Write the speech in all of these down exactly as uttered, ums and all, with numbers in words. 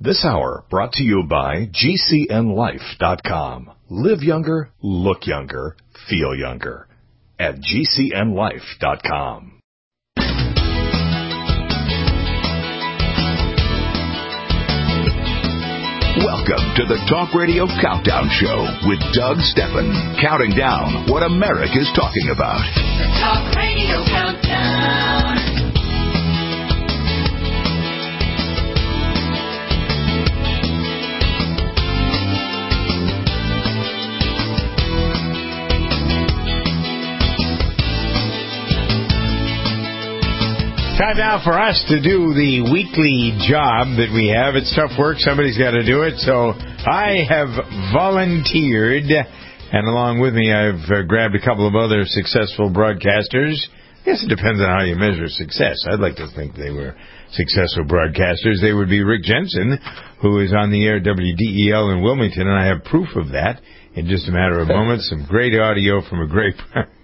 This hour brought to you by G C N life dot com. Live younger, look younger, feel younger at G C N life dot com. Welcome to the Talk Radio Countdown Show with Doug Steffen, counting down what America's talking about. The Talk Radio Countdown. Time now for us to do the weekly job that we have. It's tough work. Somebody's got to do it. So I have volunteered, and along with me I've uh, grabbed a couple of other successful broadcasters. I guess it depends on how you measure success. I'd like to think they were successful broadcasters. They would be Rick Jensen, who is on the air at W D E L in Wilmington, and I have proof of that in just a matter of moments. Some great audio from a great,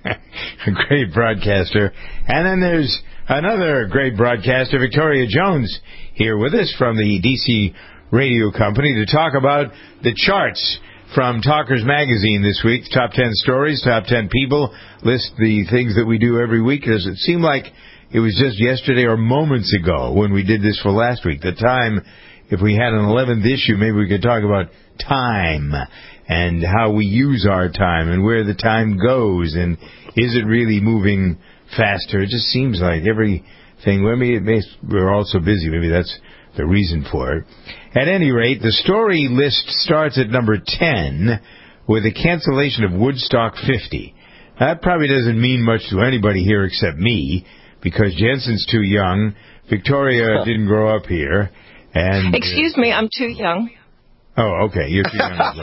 a great broadcaster. And then there's another great broadcaster, Victoria Jones, here with us from the D C Radio Company to talk about the charts from Talkers Magazine this week. Top ten stories, top ten people, list the things that we do every week. Because it seemed like it was just yesterday or moments ago when we did this for last week. The time, if we had an eleventh issue, maybe we could talk about time and how we use our time and where the time goes, and is it really moving faster? It just seems like everything. Well, maybe it may, we're all so busy. Maybe that's the reason for it. At any rate, the story list starts at number ten with the cancellation of Woodstock fifty. That probably doesn't mean much to anybody here except me, because Jensen's too young. Victoria didn't grow up here. And Excuse uh, me, I'm too young. Oh, okay. You're too young.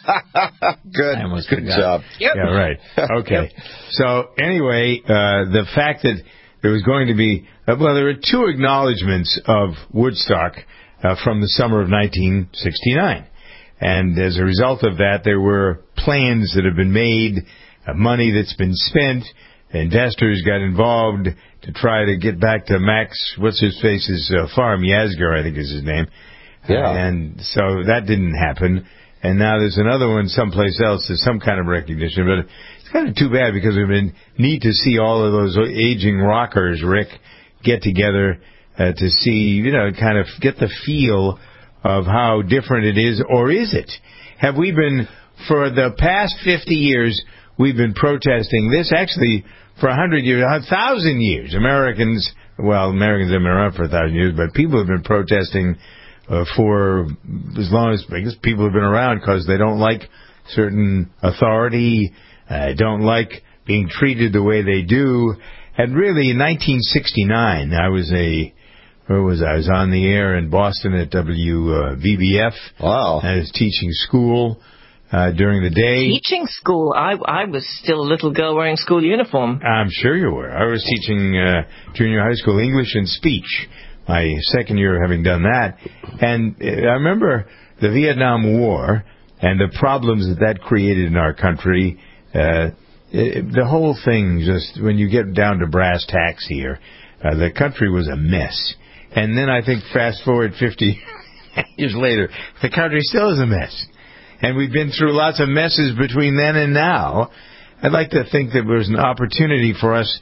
Yes. Good. Good job. Yep. Yeah, right. Okay. Yep. So, anyway, uh, the fact that there was going to be, uh, well, there were two acknowledgments of Woodstock uh, from the summer of nineteen sixty-nine. And as a result of that, there were plans that have been made, uh, money that's been spent, investors got involved to try to get back to Max, what's his face's uh, farm, Yasgur, I think is his name. Yeah. And so that didn't happen. And now there's another one someplace else. There's some kind of recognition. But it's kind of too bad because it would have been neat to see all of those aging rockers, Rick, get together uh, to see, you know, kind of get the feel of how different it is. Or is it? Have we been, for the past fifty years, we've been protesting this. Actually, for one hundred years, one thousand years, Americans, well, Americans have been around for one thousand years, but people have been protesting Uh, for as long as, I guess, people have been around because they don't like certain authority, uh, don't like being treated the way they do. And really, in nineteen sixty-nine, I was a, where was I? I was on the air in Boston at W V B F. Wow. I was teaching school uh, during the day. Teaching school? I, I was still a little girl wearing school uniform. I'm sure you were. I was teaching uh, junior high school English and speech. My second year of having done that. And I remember the Vietnam War and the problems that that created in our country. Uh, it, the whole thing, just when you get down to brass tacks here, uh, the country was a mess. And then I think fast forward fifty years later, the country still is a mess. And we've been through lots of messes between then and now. I'd like to think that there's an opportunity for us.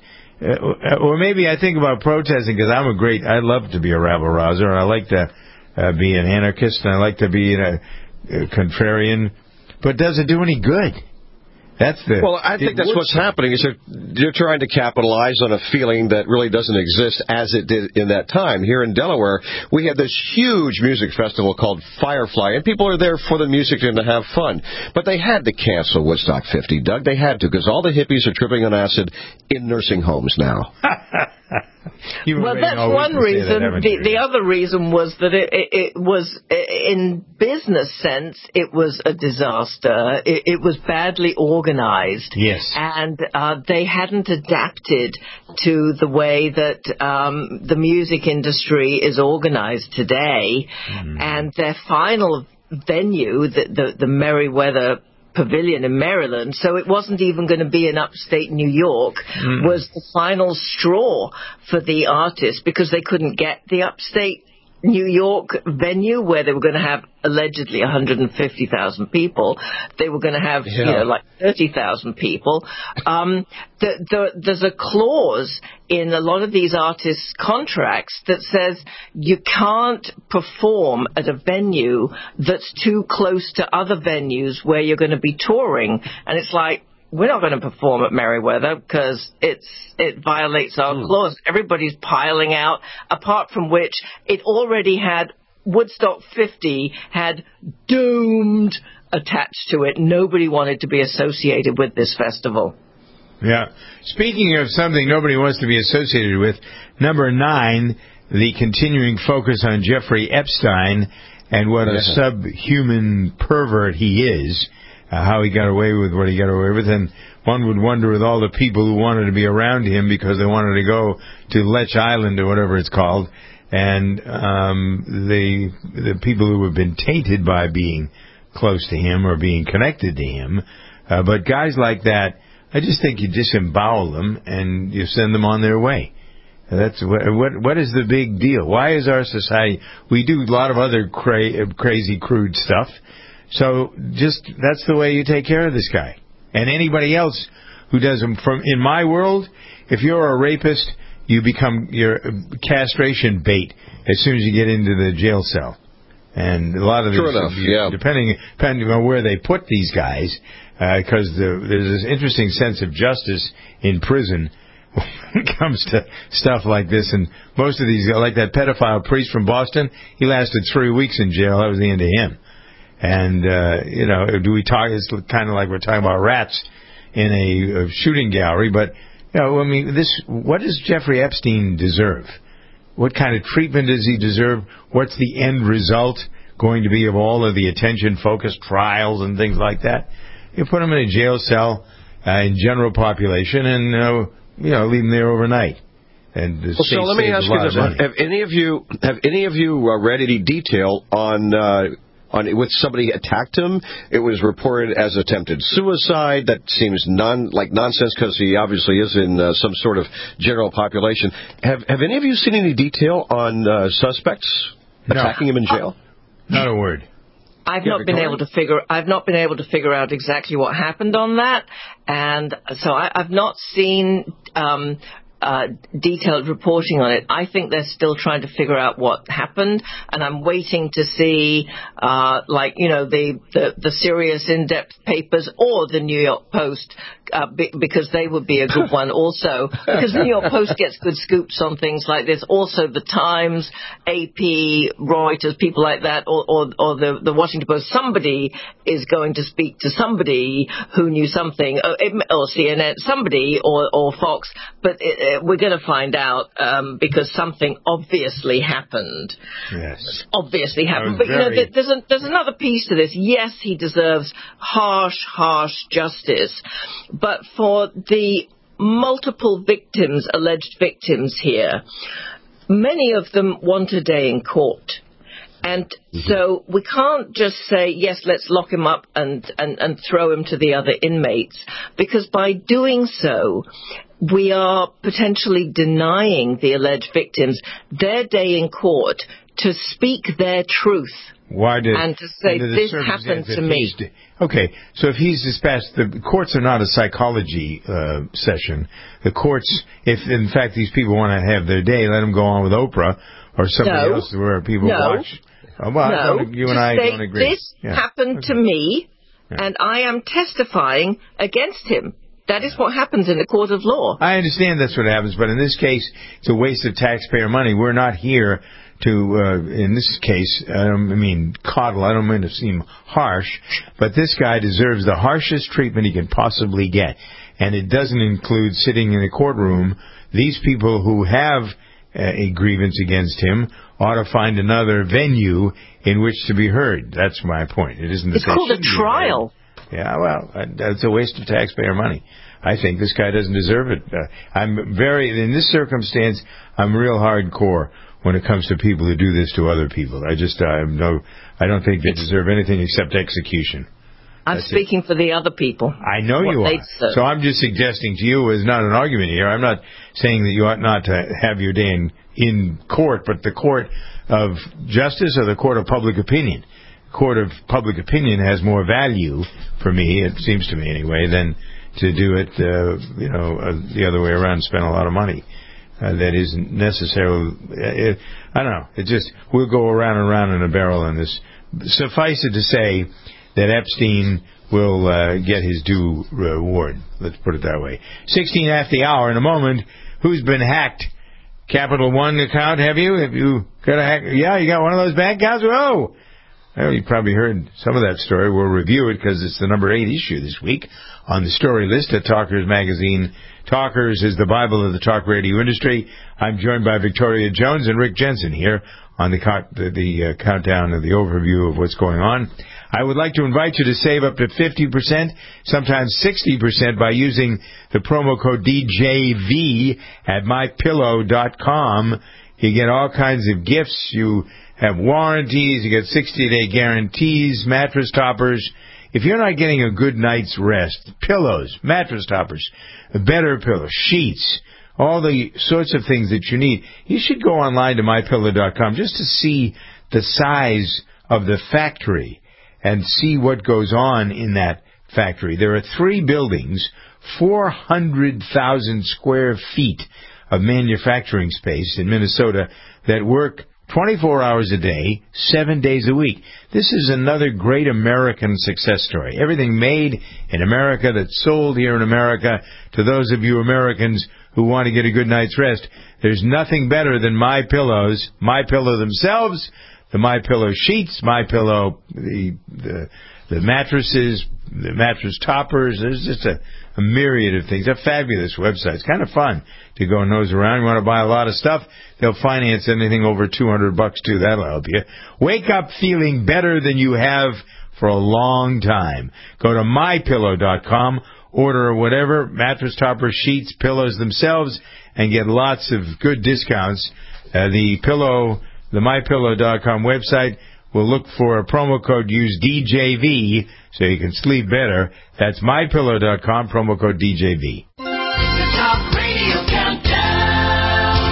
Uh, or maybe I think about protesting because I'm a great, I love to be a rabble-rouser. I like to uh, be an anarchist, and I like to be a, a contrarian. But does it do any good? That's the. Well, I think that's what's happening is you're, you're trying to capitalize on a feeling that really doesn't exist as it did in that time. Here in Delaware, we had this huge music festival called Firefly, and people are there for the music and to have fun. But they had to cancel Woodstock fifty, Doug. They had to, because all the hippies are tripping on acid in nursing homes now. Well, that's one reason. That, the, the other reason was that it, it, it was, in business sense, it was a disaster. It, it was badly organized. Yes. And uh, they hadn't adapted to the way that um, the music industry is organized today. Mm. And their final venue, the, the, the Merriweather Pavilion in Maryland, so it wasn't even going to be in upstate New York, mm. was the final straw for the artists because they couldn't get the upstate New York venue where they were going to have allegedly one hundred fifty thousand people. They were going to have, Yeah. you know, like thirty thousand people. Um, the, the, there's a clause in a lot of these artists' contracts that says you can't perform at a venue that's too close to other venues where you're going to be touring. And it's like, we're not going to perform at Merriweather because it's it violates our Mm. clause. Everybody's piling out, apart from which it already had Woodstock fifty had doomed attached to it. Nobody wanted to be associated with this festival. Yeah. Speaking of something nobody wants to be associated with, number nine, the continuing focus on Jeffrey Epstein and what a Yeah. subhuman pervert he is, uh, how he got away with what he got away with. And one would wonder with all the people who wanted to be around him because they wanted to go to Lech Island or whatever it's called, and um, the the people who have been tainted by being close to him or being connected to him. Uh, but guys like that, I just think you disembowel them and you send them on their way. That's what, what what is the big deal? Why is our society? We do a lot of other cra- crazy, crude stuff. So just that's the way you take care of this guy and anybody else who does them. From in my world, if you're a rapist, you become your castration bait as soon as you get into the jail cell. And a lot of True these, enough, yeah. depending depending on where they put these guys, because uh, the, there's this interesting sense of justice in prison when it comes to stuff like this. And most of these, like that pedophile priest from Boston, he lasted three weeks in jail. That was the end of him. And, uh, you know, do we talk, it's kind of like we're talking about rats in a, a shooting gallery. But, you know, I mean, this, what does Jeffrey Epstein deserve? What kind of treatment does he deserve? What's the end result going to be of all of the attention-focused trials and things like that? You put him in a jail cell uh, in general population and, uh, you know, leave him there overnight. And Well, so let me ask you this: have, have any of you have any of you uh, read any detail on uh, on with somebody attacked him? It was reported as attempted suicide. That seems non like nonsense because he obviously is in uh, some sort of general population. Have Have any of you seen any detail on uh, suspects No. attacking him in jail? Not a word. I've Yeah, not been Victoria? able to figure. I've not been able to figure out exactly what happened on that, and so I, I've not seen um, uh, detailed reporting on it. I think they're still trying to figure out what happened, and I'm waiting to see, uh, like you know, the, the the serious in-depth papers or the New York Post, uh, be, because they would be a good one also. Because the New York Post gets good scoops on things like this. Also, the Times, A P, Reuters, people like that, or or, or the the Washington Post. Somebody is going to speak to somebody who knew something, or, or C N N, somebody, or or Fox. But it, it, we're going to find out um, because something obviously happened. Yes. Obviously happened. was But you know, very- there- there's a, there's another piece to this. Yes, he deserves harsh, harsh justice, but for the multiple victims, alleged victims here, many of them want a day in court. And so we can't just say, yes, let's lock him up and, and, and throw him to the other inmates, because by doing so, we are potentially denying the alleged victims their day in court to speak their truth. Why did And to say, under the this circumstance happened that to me. he's d- Okay, so if he's dispatched, the courts are not a psychology uh, session. The courts, if in fact these people want to have their day, let them go on with Oprah or somebody No. else where people No. watch. Uh, well, I No, don't, you to and I say, don't agree. this Yeah. happened to Okay. me, Yeah. and I am testifying against him. That is what happens in a court of law. I understand that's what happens, but in this case, it's a waste of taxpayer money. We're not here to, uh, in this case, I, don't, I mean, coddle. I don't mean to seem harsh, but this guy deserves the harshest treatment he can possibly get. And it doesn't include sitting in a courtroom. These people who have uh, a grievance against him ought to find another venue in which to be heard. That's my point. It isn't. It's that they called a shouldn't be trial. heard. Yeah, well, uh, that's a waste of taxpayer money. I think this guy doesn't deserve it. Uh, I'm very, in this circumstance, I'm real hardcore when it comes to people who do this to other people. I just, I have no, I don't think they deserve anything except execution. I'm That's speaking for the other people. I know What you they are. deserve. So I'm just suggesting to you, it's not an argument here. I'm not saying that you ought not to have your day in, in court, but the court of justice or the court of public opinion? Court of public opinion has more value for me, it seems to me anyway, than to do it, uh, you know, uh, the other way around, spend a lot of money. Uh, that isn't necessarily, it, I don't know, it just, we'll go around and around in a barrel on this. Suffice it to say that Epstein will uh, get his due reward. Let's put it that way. sixteen after the hour. In a moment, who's been hacked? Capital One account, have you? Have you got a hack? Yeah, you got one of those bank accounts? Oh! Well, you probably heard some of that story. We'll review it because it's the number eight issue this week on the story list at Talkers Magazine. Talkers is the Bible of the talk radio industry. I'm joined by Victoria Jones and Rick Jensen here on the, co- the, the uh, countdown of the overview of what's going on. I would like to invite you to save up to fifty percent, sometimes sixty percent, by using the promo code D J V at my pillow dot com. You get all kinds of gifts. You have warranties. You get sixty-day guarantees, mattress toppers. If you're not getting a good night's rest, pillows, mattress toppers, better pillows, sheets, all the sorts of things that you need, you should go online to my pillow dot com just to see the size of the factory and see what goes on in that factory. There are three buildings, four hundred thousand square feet of manufacturing space in Minnesota that work twenty-four hours a day, seven days a week. This is another great American success story. Everything made in America that's sold here in America to those of you Americans who want to get a good night's rest. There's nothing better than My Pillows, My Pillow themselves, the My Pillow sheets, My Pillow, the, the, the mattresses, the mattress toppers. There's just a, a myriad of things. A fabulous website. It's kind of fun to go nose around. You want to buy a lot of stuff, they'll finance anything over two hundred bucks too. That'll help you. Wake up feeling better than you have for a long time. Go to my pillow dot com, order whatever, mattress toppers, sheets, pillows themselves, and get lots of good discounts. Uh, the pillow, the my pillow dot com website will look for a promo code, use D J V, so you can sleep better. That's my pillow dot com, promo code D J V. The Talk Radio Countdown.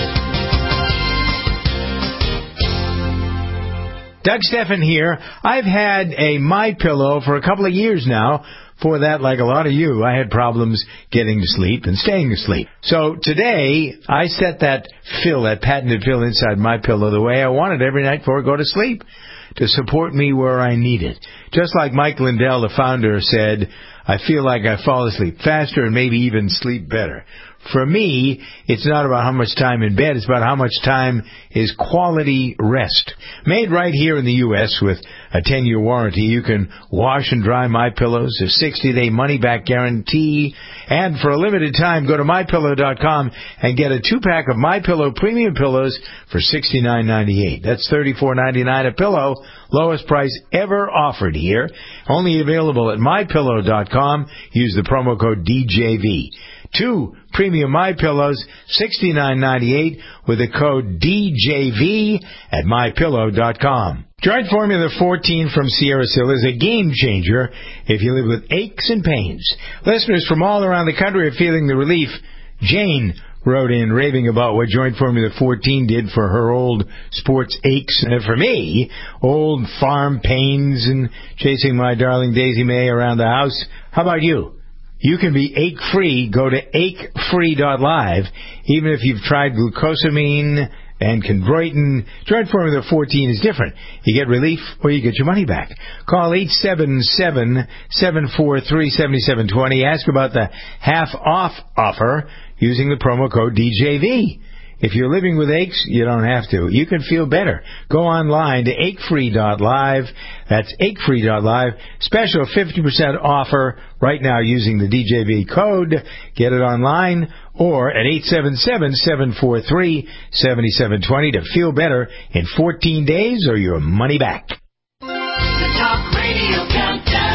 Doug Steffen here. I've had a My Pillow for a couple of years now. For that, like a lot of you, I had problems getting to sleep and staying asleep. So today, I set that fill, that patented fill inside My Pillow the way I want it every night before I go to sleep, to support me where I need it. Just like Mike Lindell, the founder, said, I feel like I fall asleep faster and maybe even sleep better. For me, it's not about how much time in bed, it's about how much time is quality rest. Made right here in the U S with a ten-year warranty, you can wash and dry My Pillows, a sixty-day money-back guarantee, and for a limited time, go to my pillow dot com and get a two-pack of My Pillow premium pillows for sixty-nine ninety-eight. That's thirty-four ninety-nine a pillow, lowest price ever offered here. Only available at my pillow dot com. Use the promo code D J V. Two premium My Pillows, sixty-nine ninety-eight, with the code D J V at my pillow dot com. Joint Formula fourteen from Sierra Sil is a game changer if you live with aches and pains. Listeners from all around the country are feeling the relief. Jane wrote in raving about what Joint Formula fourteen did for her old sports aches. And for me, old farm pains and chasing my darling Daisy May around the house. How about you? You can be ache-free. Go to ache free dot live. Even if you've tried glucosamine and chondroitin, Joint Formula fourteen is different. You get relief or you get your money back. Call eight seven seven, seven four three, seven seven two zero. Ask about the half-off offer using the promo code D J V. If you're living with aches, you don't have to. You can feel better. Go online to ache free dot live. That's ache free dot live. Special fifty percent offer right now using the D J V code. Get it online or at eight seven seven, seven four three, seven seven two zero to feel better in fourteen days or your money back. The Talk Radio Countdown.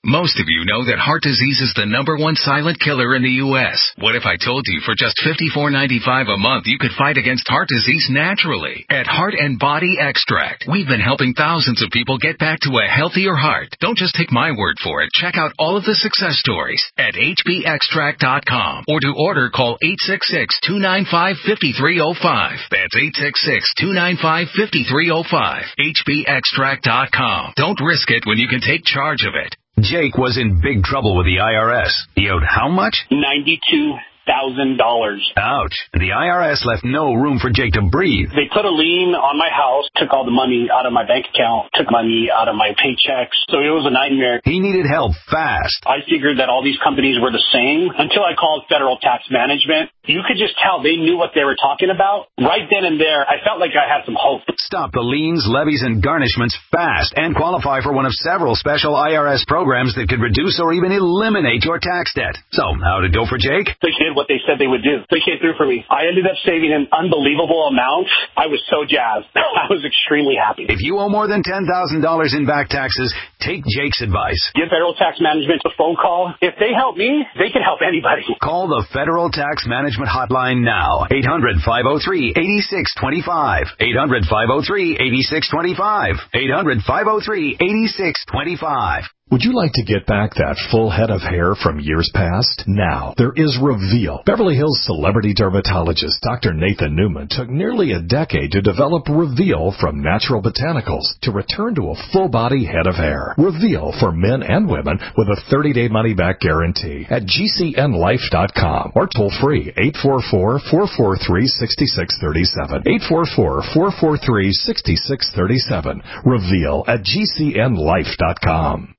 Most of you know that heart disease is the number one silent killer in the U S. What if I told you for just fifty-four ninety-five a month you could fight against heart disease naturally? At Heart and Body Extract, we've been helping thousands of people get back to a healthier heart. Don't just take my word for it. Check out all of the success stories at H B extract dot com, or to order, call eight six six, two nine five, five three zero five. That's eight six six, two nine five, five three zero five. H B extract dot com. Don't risk it when you can take charge of it. Jake was in big trouble with the I R S. He owed how much? ninety-two thousand dollars. Ouch. The I R S left no room for Jake to breathe. They put a lien on my house, took all the money out of my bank account, took money out of my paychecks. So it was a nightmare. He needed help fast. I figured that all these companies were the same until I called Federal Tax Management. You could just tell they knew what they were talking about. Right then and there, I felt like I had some hope. Stop the liens, levies, and garnishments fast and qualify for one of several special I R S programs that could reduce or even eliminate your tax debt. So, how did it go for Jake? They did what they said they would do. They came through for me. I ended up saving an unbelievable amount. I was so jazzed. I was extremely happy. If you owe more than ten thousand dollars in back taxes, take Jake's advice. Give Federal Tax Management a phone call. If they help me, they can help anybody. Call the Federal Tax Management Hotline now. eight hundred, five oh three, eight six two five. eight hundred, five oh three, eight six two five. eight hundred, five oh three, eight six two five. Would you like to get back that full head of hair from years past? Now, there is Reveal. Beverly Hills celebrity dermatologist Doctor Nathan Newman took nearly a decade to develop Reveal from natural botanicals to return to a full-body head of hair. Reveal for men and women with a thirty-day money-back guarantee at G C N life dot com or toll-free eight four four, four four three, six six three seven. eight four four, four four three, six six three seven. Reveal at G C N life dot com.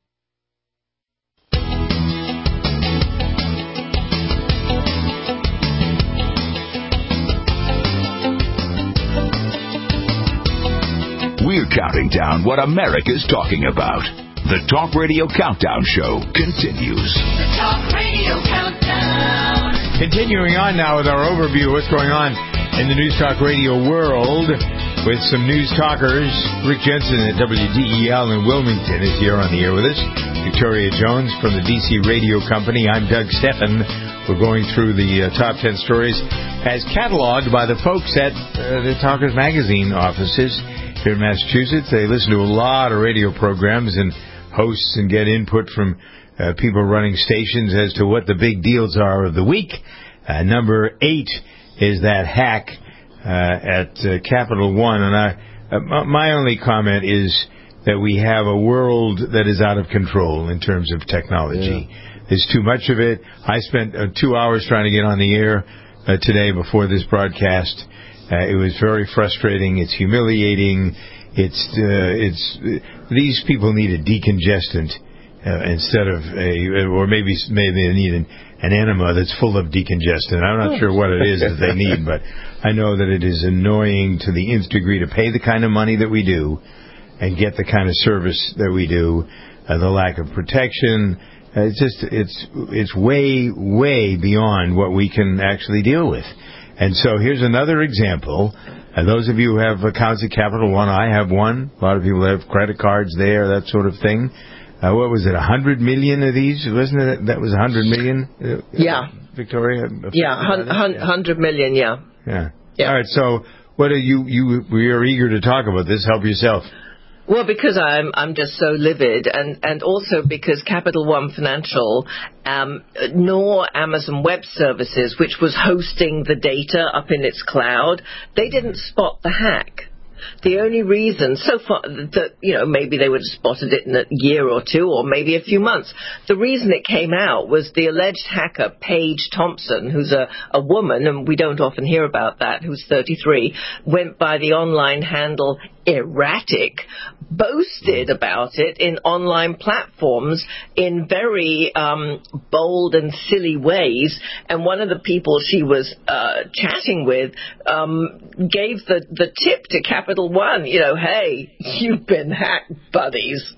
We're counting down what America's talking about. The Talk Radio Countdown Show continues. The Talk Radio Countdown. Continuing on now with our overview of what's going on in the News Talk Radio world with some news talkers. Rick Jensen at W D E L in Wilmington is here on the air with us. Victoria Jones from the D C Radio Company. I'm Doug Steffen. We're going through the uh, top ten stories as cataloged by the folks at uh, the Talkers Magazine offices here in Massachusetts. They listen to a lot of radio programs and hosts and get input from uh, people running stations as to what the big deals are of the week. Uh, number eight is that hack uh, at uh, Capital One. And I, uh, my only comment is that we have a world that is out of control in terms of technology. Yeah. There's too much of it. I spent uh, two hours trying to get on the air uh, today before this broadcast. Uh, it was very frustrating. It's humiliating. It's uh, it's uh, these people need a decongestant uh, instead of a, or maybe maybe they need an, an enema that's full of decongestant. I'm not sure what it is that they need, but I know that it is annoying to the nth degree to pay the kind of money that we do and get the kind of service that we do. Uh, the lack of protection. Uh, it's just it's it's way way beyond what we can actually deal with. And so here's another example. And those of you who have accounts at Capital One, I have one. A lot of people have credit cards there, that sort of thing. Uh, what was it, one hundred million of these? Wasn't it? That was one hundred million? Uh, yeah. Victoria? Yeah, one hundred million, yeah. yeah. Yeah. All right, so what are you, you, we are eager to talk about this. Help yourself. Well, because I'm I'm just so livid, and, and also because Capital One Financial, um, nor Amazon Web Services, which was hosting the data up in its cloud, they didn't spot the hack. The only reason, so far, that, you know, maybe they would have spotted it in a year or two or maybe a few months. The reason it came out was the alleged hacker, Paige Thompson, who's a, a woman, and we don't often hear about that, who's thirty-three, went by the online handle Erratic, boasted about it in online platforms in very um, bold and silly ways. And one of the people she was uh, chatting with um, gave the, the tip to Capital One, you know, hey, you've been hacked, buddies.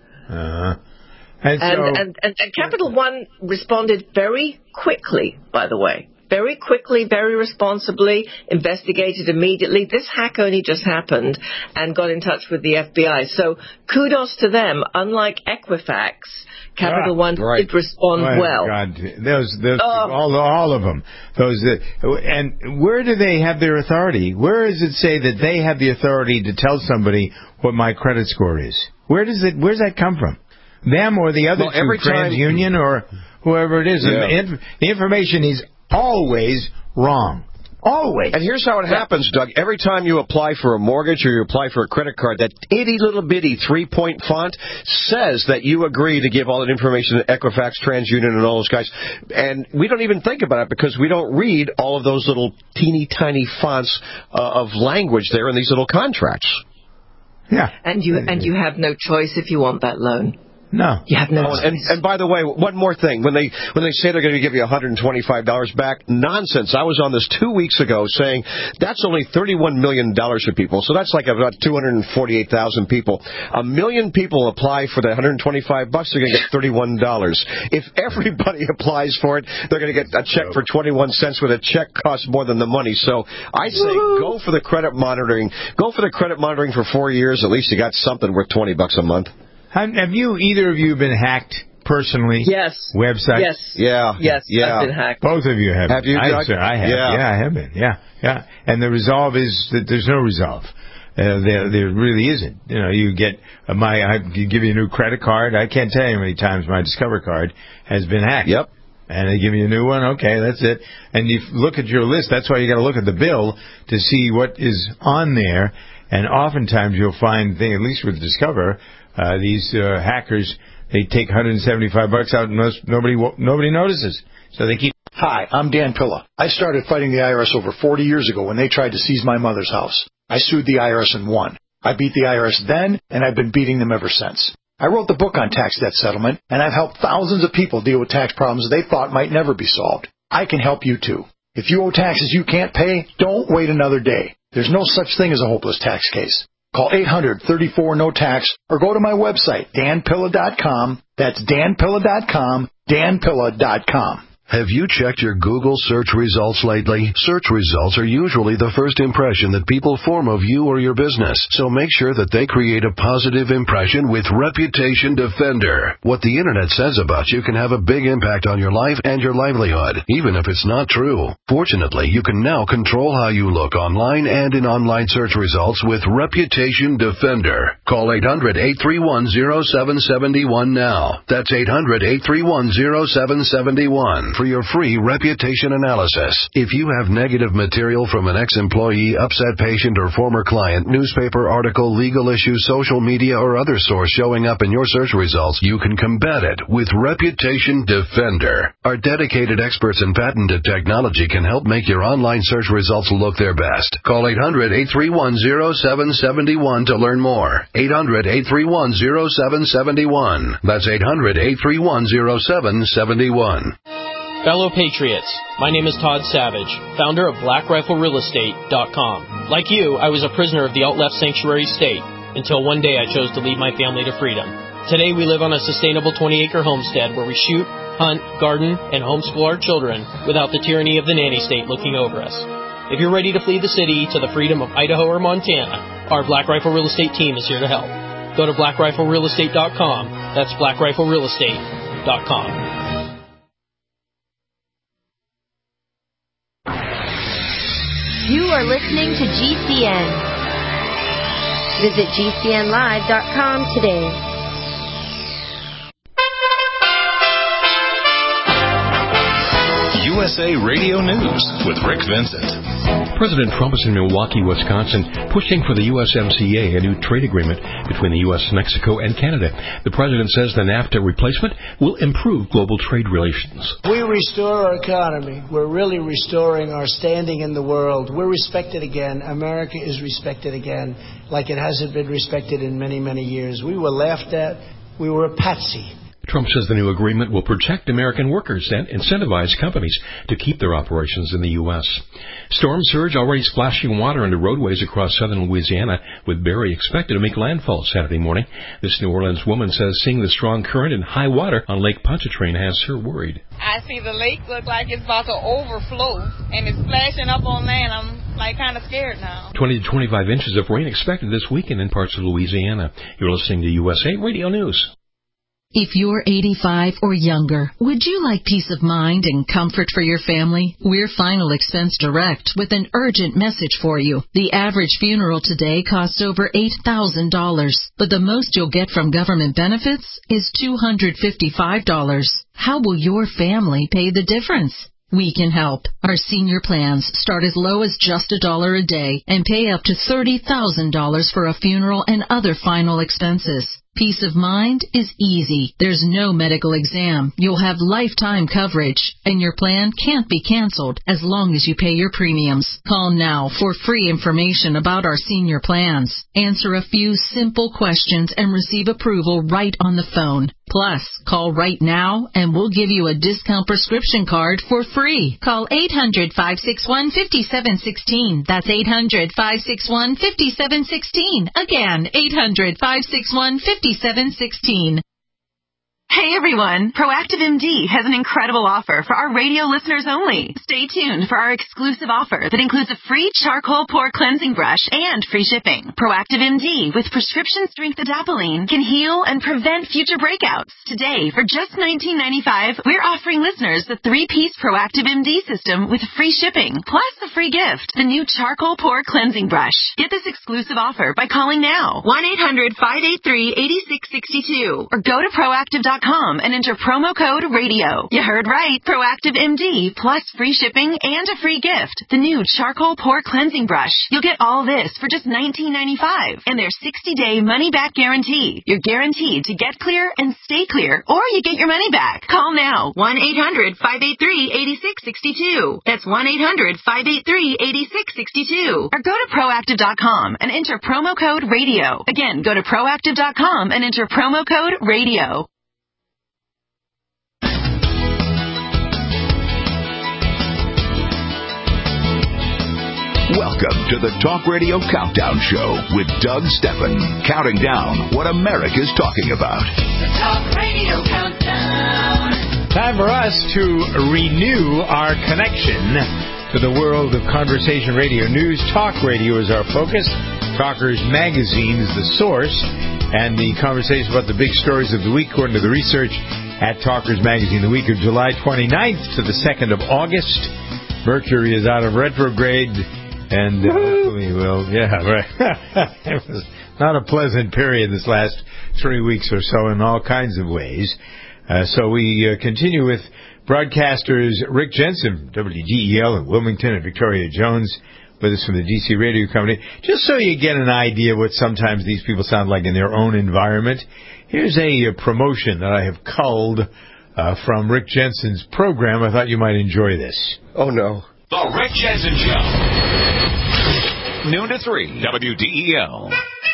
Uh, and, so, and, and, and, and Capital One responded very quickly, by the way. Very very quickly, very responsibly, investigated immediately. This hack only just happened and got in touch with the F B I. So kudos to them. Unlike Equifax, Capital ah, One right. did respond oh, well. God, those, those, Oh. all, all of them. Those, uh, and where do they have their authority? Where does it say that they have the authority to tell somebody what my credit score is? Where does it? Where does that come from? Them or the other well, two, every TransUnion time, or whoever it is? Yeah. And the, inf- the information is always wrong. Always. And here's how it happens, Doug. Every time you apply for a mortgage or you apply for a credit card, that itty little bitty three-point font says that you agree to give all that information to Equifax, TransUnion, and all those guys. And we don't even think about it because we don't read all of those little teeny tiny fonts uh, of language there in these little contracts. Yeah. And you and you have no choice if you want that loan. No. You have no Oh, choice. and, and by the way, one more thing. When they when they say they're going to give you one hundred twenty-five dollars back, nonsense. I was on this two weeks ago saying that's only thirty-one million dollars for people. So that's like about two hundred forty-eight thousand people. A million people apply for the one hundred twenty-five bucks, they're going to get thirty-one dollars. If everybody applies for it, they're going to get a check for twenty-one cents, where the check costs more than the money. So I say Woo-hoo. go for the credit monitoring. Go for the credit monitoring for four years. At least you got something worth twenty bucks a month. Have you, either of you, been hacked personally? Yes. Website? Yes. Yeah. Yes, yeah. I've been hacked. Both of you have. Have been. you, I, Doug? sir, I have. Yeah. yeah, I have been. Yeah, yeah. And the resolve is that there's no resolve. Uh, there, there really isn't. You know, you get uh, my, I you give you a new credit card. I can't tell you how many times my Discover card has been hacked. Yep. And they give you a new one. Okay, that's it. And you look at your list. That's why you got to look at the bill to see what is on there. And oftentimes you'll find, thing, at least with Discover, uh, these uh, hackers, they take one hundred seventy-five bucks out and most, nobody nobody notices. So they keep. Hi, I'm Dan Pilla. I started fighting the I R S over forty years ago when they tried to seize my mother's house. I sued the I R S and won. I beat the I R S then, and I've been beating them ever since. I wrote the book on tax debt settlement, and I've helped thousands of people deal with tax problems they thought might never be solved. I can help you too. If you owe taxes you can't pay, don't wait another day. There's no such thing as a hopeless tax case. Call eight hundred, thirty-four, no tax or go to my website, dan pilla dot com. That's dan pilla dot com, dan pilla dot com. Have you checked your Google search results lately? Search results are usually the first impression that people form of you or your business, so make sure that they create a positive impression with Reputation Defender. What the Internet says about you can have a big impact on your life and your livelihood, even if it's not true. Fortunately, you can now control how you look online and in online search results with Reputation Defender. Call eight hundred, eight three one, zero seven seven one now. That's eight hundred, eight three one, zero seven seven one. For your free reputation analysis. If you have negative material from an ex-employee, upset patient, or former client, newspaper article, legal issue, social media, or other source showing up in your search results, you can combat it with Reputation Defender. Our dedicated experts in patented technology can help make your online search results look their best. Call eight hundred, eight three one, zero seven seven one to learn more. eight hundred, eight three one, zero seven seven one. That's eight hundred, eight three one, zero seven seven one. Fellow Patriots, my name is Todd Savage, founder of Black Rifle Real Estate dot com. Like you, I was a prisoner of the alt-left sanctuary state until one day I chose to lead my family to freedom. Today we live on a sustainable twenty-acre homestead where we shoot, hunt, garden, and homeschool our children without the tyranny of the nanny state looking over us. If you're ready to flee the city to the freedom of Idaho or Montana, our Black Rifle Real Estate team is here to help. Go to Black Rifle Real Estate dot com. That's Black Rifle Real Estate dot com. You are listening to G C N. Visit G C N live dot com today. U S A Radio News with Rick Vincent. President Trump is in Milwaukee, Wisconsin, pushing for the U S M C A, a new trade agreement between the U S, Mexico, and Canada. The president says the NAFTA replacement will improve global trade relations. We restore our economy. We're really restoring our standing in the world. We're respected again. America is respected again, like it hasn't been respected in many, many years. We were laughed at. We were a patsy. Trump says the new agreement will protect American workers and incentivize companies to keep their operations in the U S. Storm surge already splashing water into roadways across southern Louisiana, with Barry expected to make landfall Saturday morning. This New Orleans woman says seeing the strong current and high water on Lake Pontchartrain has her worried. I see the lake look like it's about to overflow, and it's splashing up on land. I'm like kind of scared now. twenty to twenty-five inches of rain expected this weekend in parts of Louisiana. You're listening to U S A Radio News. If you're eighty-five or younger, would you like peace of mind and comfort for your family? We're Final Expense Direct with an urgent message for you. The average funeral today costs over eight thousand dollars, but the most you'll get from government benefits is two hundred fifty-five dollars. How will your family pay the difference? We can help. Our senior plans start as low as just a dollar a day and pay up to thirty thousand dollars for a funeral and other final expenses. Peace of mind is easy. There's no medical exam. You'll have lifetime coverage, and your plan can't be canceled as long as you pay your premiums. Call now for free information about our senior plans. Answer a few simple questions and receive approval right on the phone. Plus, call right now and we'll give you a discount prescription card for free. Call eight hundred, five six one, five seven one six. That's eight hundred, five six one, five seven one six. Again, eight hundred, five six one, five seven one six. Hey everyone, Proactive M D has an incredible offer for our radio listeners only. Stay tuned for our exclusive offer that includes a free charcoal pore cleansing brush and free shipping. Proactive M D with prescription strength adapalene can heal and prevent future breakouts. Today, for just nineteen ninety-five dollars, we're offering listeners the three-piece Proactive M D system with free shipping, plus a free gift, the new charcoal pore cleansing brush. Get this exclusive offer by calling now, one eight hundred, five eight three, eight six six two, or go to proactive dot com and enter promo code radio. You heard right. Proactive M D plus free shipping and a free gift. The new charcoal pore cleansing brush. You'll get all this for just nineteen ninety-five dollars and their sixty-day money-back guarantee. You're guaranteed to get clear and stay clear, or you get your money back. Call now. one eight hundred, five eight three, eight six six two. That's one eight hundred, five eight three, eight six six two. Or go to proactive dot com and enter promo code radio. Again, go to proactive dot com and enter promo code radio. Welcome to the Talk Radio Countdown Show with Doug Steffen, counting down what America's talking about. The Talk Radio Countdown. Time for us to renew our connection to the world of conversation radio. News Talk Radio is our focus. Talkers Magazine is the source. And the conversation about the big stories of the week, according to the research at Talkers Magazine, the week of July twenty-ninth to the second of August. Mercury is out of retrograde. And uh, hopefully, well, yeah, right. It was not a pleasant period this last three weeks or so in all kinds of ways. Uh, so we uh, continue with broadcasters Rick Jensen, W G E L in Wilmington, and Victoria Jones with us from the D C Radio Company. Just so you get an idea what sometimes these people sound like in their own environment, here's a, a promotion that I have culled uh, from Rick Jensen's program. I thought you might enjoy this. Oh, no. The Rick Jensen Show. Noon to three, W D E L.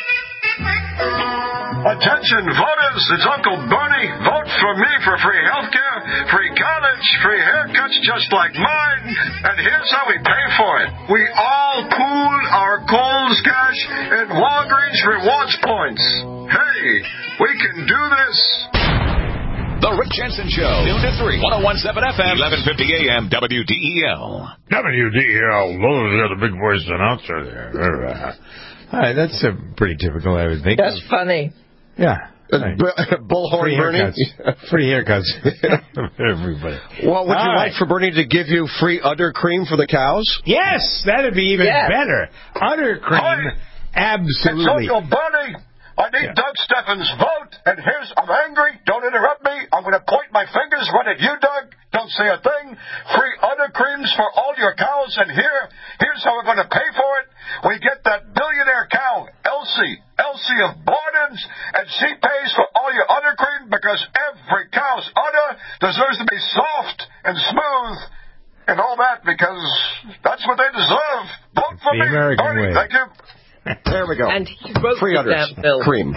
Attention voters, it's Uncle Bernie. Vote for me for free health care, free college, free haircuts just like mine. And here's how we pay for it. We all pool our Kohl's cash and Walgreens rewards points. Hey, we can do this. The Rick Jensen Show, noon to three, one oh one point seven F M, eleven fifty A M, W D E L. W D E L, those are the big voice announcer there. All right, that's uh, pretty typical, I would think. That's funny. Yeah. Right. Bullhorn Free Bernie? Haircuts. Free haircuts. Everybody. Well, would All you right. like for Bernie to give you free udder cream for the cows? Yes, that'd be even Yes. better. Udder cream, Hi. absolutely. It's Uncle Bernie. I need Yeah. Doug Steffen's vote, and here's, I'm angry. Don't interrupt me. I'm going to point my fingers right at you, Doug. Don't say a thing. Free udder creams for all your cows, and here, here's how we're going to pay for it. We get that billionaire cow, Elsie, Elsie of Bordens, and she pays for all your udder cream because every cow's udder deserves to be soft and smooth and all that because that's what they deserve. Vote for The me, American Bernie. way. Thank you. There we go. And he wrote Free the udders. damn bill. Cream.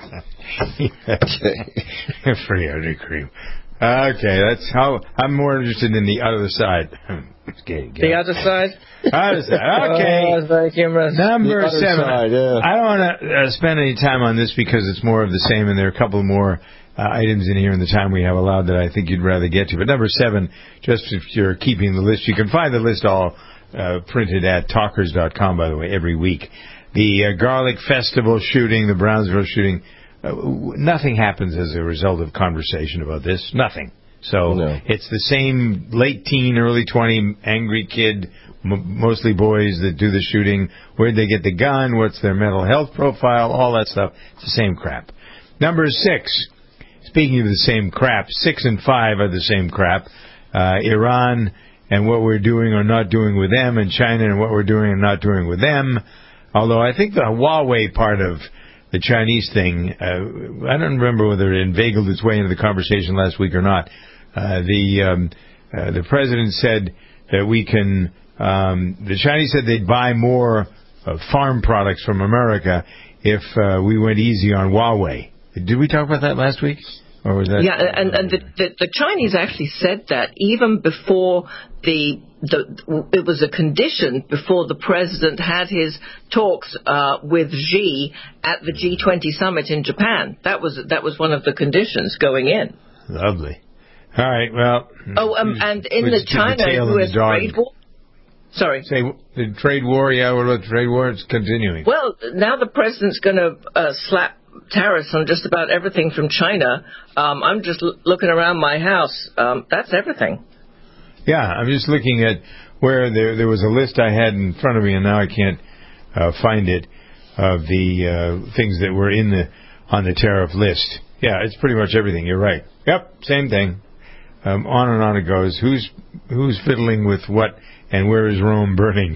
Free udder cream. Okay, that's how I'm more interested in the other side. Okay, The other side? Other side. Okay. Oh, very humorous. Number The other seven. side, yeah. I don't want to uh, spend any time on this because it's more of the same, and there are a couple more uh, items in here in the time we have allowed that I think you'd rather get to. But number seven, just if you're keeping the list, you can find the list all uh, printed at talkers dot com, by the way, every week. The uh, Garlic Festival shooting, the Brownsville shooting, uh, nothing happens as a result of conversation about this. Nothing. So No. it's the same late teen, early twenty, angry kid, m- mostly boys that do the shooting. Where'd they get the gun? What's their mental health profile? All that stuff. It's the same crap. Number six, speaking of the same crap, six and five are the same crap. Uh, Iran and what we're doing or not doing with them, and China and what we're doing and not doing with them. Although I think the Huawei part of the Chinese thing, uh, I don't remember whether it inveigled its way into the conversation last week or not. Uh, the um, uh, the president said that we can. Um, the Chinese said they'd buy more uh, farm products from America if uh, we went easy on Huawei. Did we talk about that last week? Or was that? Yeah, and, and the, the, the Chinese actually said that even before the, the it was a condition before the president had his talks uh, with Xi at the G twenty summit in Japan. That was that was one of the conditions going in. Lovely. All right. Well. Oh, um, and in we the just keep the China tail U on S the dog. trade war. Sorry. Say the trade war. Yeah, well, the trade war is continuing. Well, now the president's going to uh, slap tariffs on just about everything from China. Um, I'm just l- looking around my house. Um, that's everything. Yeah, I'm just looking at where there there was a list I had in front of me, and now I can't uh, find it, of the uh, things that were in the on the tariff list. Yeah, it's pretty much everything. You're right. Yep, same thing. Um, on and on it goes. Who's who's fiddling with what, and where is Rome burning?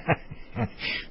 uh,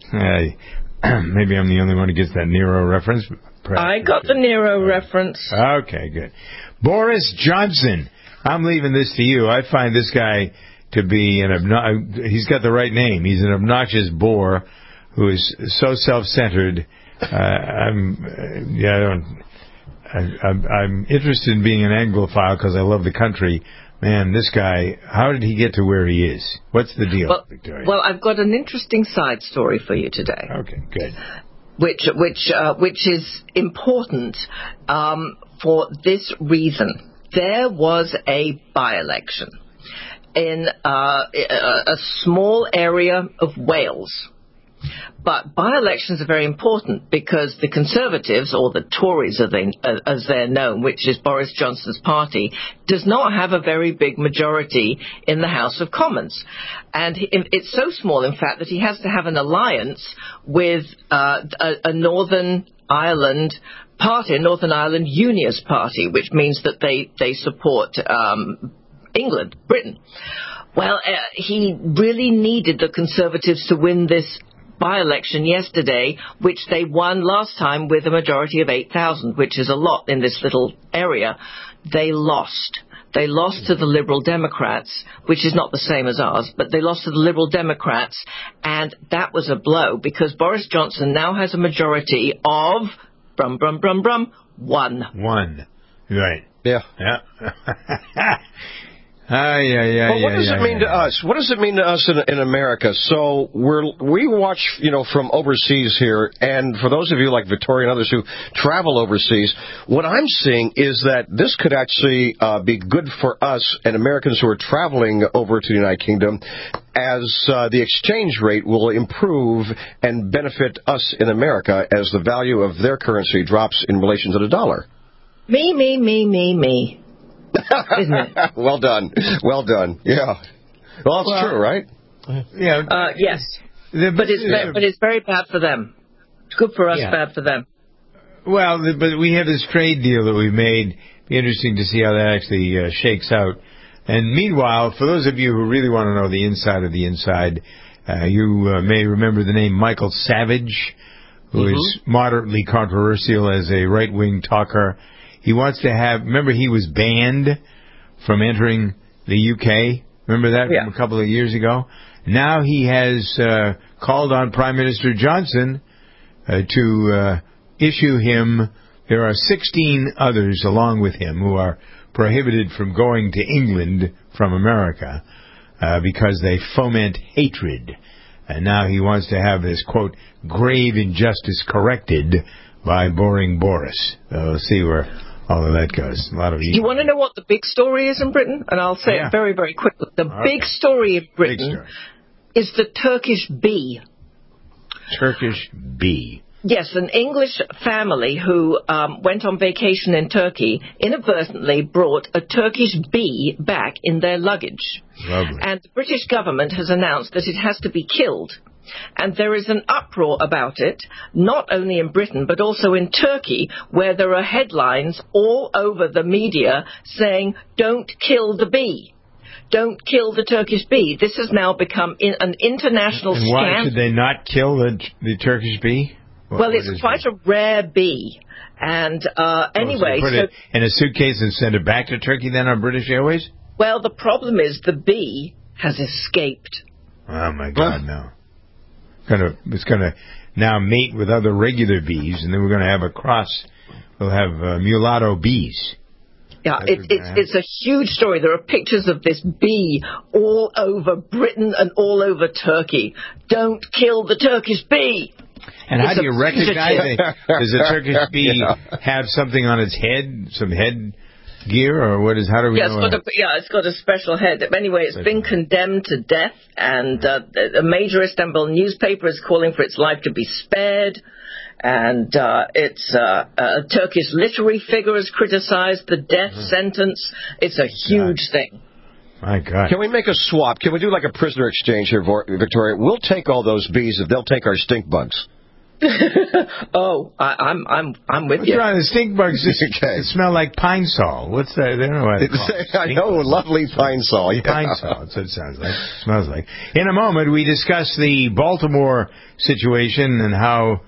maybe I'm the only one who gets that Nero reference. Perhaps I got the Nero reference. Okay, good. Boris Johnson. I'm leaving this to you. I find this guy to be an obno- he's got the right name. He's an obnoxious bore who is so self-centered. Uh, I'm uh, yeah, I don't. I, I'm, I'm interested in being an Anglophile because I love the country. Man, this guy, how did he get to where he is? What's the deal, Well, Victoria? well, I've got an interesting side story for you today. Okay, good. Which, which, uh, which is important um, for this reason. There was a by-election in uh, a, a small area of Wales. But by-elections are very important because the Conservatives, or the Tories as, they, as they're known, which is Boris Johnson's party, does not have a very big majority in the House of Commons. And it's so small, in fact, that he has to have an alliance with uh, a, a Northern Ireland party, a Northern Ireland Unionist party, which means that they, they support um, England, Britain. Well, uh, he really needed the Conservatives to win this by-election yesterday, which they won last time with a majority of eight thousand, which is a lot in this little area. They lost. They lost to the Liberal Democrats, which is not the same as ours, but they lost to the Liberal Democrats, and that was a blow because Boris Johnson now has a majority of, brum, brum, brum, brum, one. One. Right. Yeah. Yeah. Ah, yeah, yeah, but what yeah, does yeah, it mean yeah. to us? What does it mean to us in, in America? So we're we watch, you know, from overseas here, and for those of you like Victoria and others who travel overseas, what I'm seeing is that this could actually uh, be good for us and Americans who are traveling over to the United Kingdom, as uh, the exchange rate will improve and benefit us in America as the value of their currency drops in relation to the dollar. Me, me, me, me, me. Isn't it? Well done. Well done. Yeah. Well, that's Well, true, right? Yeah. Uh, yes. The- But it's, yeah. ba- but it's very bad for them. It's good for us, Yeah. bad for them. Well, the, but we have this trade deal that we've made. Be interesting to see how that actually uh, shakes out. And meanwhile, for those of you who really want to know the inside of the inside, uh, you uh, may remember the name Michael Savage, who Mm-hmm. is moderately controversial as a right-wing talker. He wants to have, remember he was banned from entering the U K? Remember that Yeah. from a couple of years ago? Now he has uh, called on Prime Minister Johnson uh, to uh, issue him. There are sixteen others along with him who are prohibited from going to England from America uh, because they foment hatred. And now he wants to have this, quote, grave injustice corrected by Boring Boris. So we'll see where all of that goes. A lot of you want to know what the big story is in Britain? And I'll say yeah. it very, very quickly. The okay. big story in Britain story. is the Turkish bee. Turkish bee. Yes, an English family who um, went on vacation in Turkey inadvertently brought a Turkish bee back in their luggage. Lovely. And the British government has announced that it has to be killed. And there is an uproar about it, not only in Britain, but also in Turkey, where there are headlines all over the media saying, don't kill the bee. Don't kill the Turkish bee. This has now become in an international and scandal. Why should they not kill the, the Turkish bee? What, well, it's quite a rare bee. And uh, anyway... Oh, so put so, it in a suitcase and send it back to Turkey then on British Airways? Well, the problem is the bee has escaped. Oh, my God, no. Gonna, it's going to now mate with other regular bees, and then we're going to have a cross. We'll have uh, mulatto bees. Yeah, it, it's it's a huge story. There are pictures of this bee all over Britain and all over Turkey. Don't kill the Turkish bee. And it's how do you recognize it? Does the Turkish bee yeah. have something on its head, some head gear, or what is? How do we yeah, know? It's got a, yeah, it's got a special head. Anyway, it's been condemned to death, and uh, a major Istanbul newspaper is calling for its life to be spared. And uh, it's uh, a Turkish literary figure has criticized the death mm-hmm. sentence. It's a huge God. thing. My God. Can we make a swap? Can we do like a prisoner exchange here, Victoria? We'll take all those bees if they'll take our stink bugs. oh, I, I'm I'm I'm with What's you. Wrong? The stink bugs just okay. smell like pine sol. What's that? I don't know what it's I know, bugs. Lovely pine sol. Yeah. Pine sol. That's what it sounds like. It smells like. In a moment, we discuss the Baltimore situation and how.